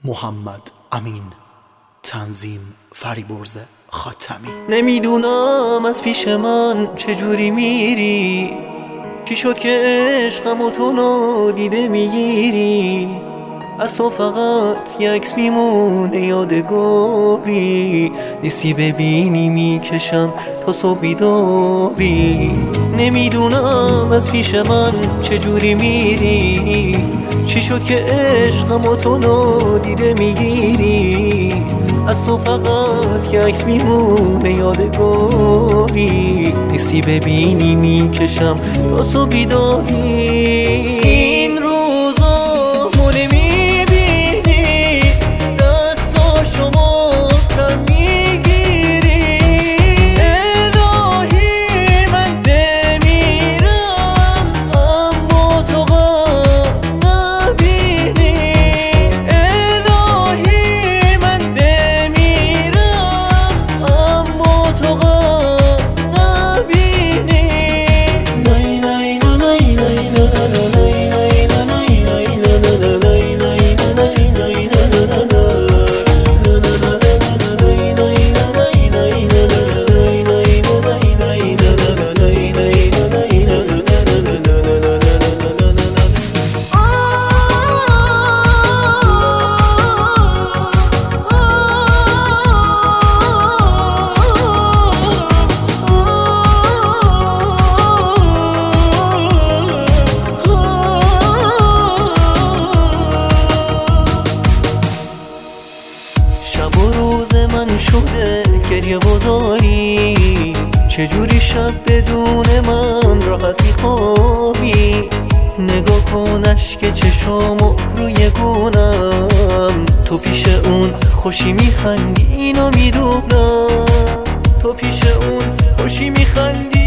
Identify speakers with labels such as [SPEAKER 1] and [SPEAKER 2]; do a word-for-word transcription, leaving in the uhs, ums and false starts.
[SPEAKER 1] محمد امین. تنظیم فریبرز خاتمی.
[SPEAKER 2] نمیدونم از پیش من چجوری میری، چی شد که عشقم و تو نادیده میگیری. از تو فقط یه عکس میمونه یادگاری، نیستی ببینی میکشم تا صبح بیداری. نمیدونم از پیش من چجوری میری، چی شد که عشقم و تو نادیده میگیری. از تو فقط یه عکس میمونه یادگاری، نیستی ببینی میکشم تا صبح بیداری. این روزا مونه میبینی دستاشو محکم میگیری. الهی من بمیرم اما تو غم نبینی. الهی من بمیرم اما تو غم نبینی. نای نای نای نای شب و روز من شده گریه بازاری، چجوری شب بدون من راحت میخوابی. نگاه کن اشک چشامو روی گونم، تو پیش اون خوشی میخندی اینو میدونم. تو پیش اون خوشی میخندی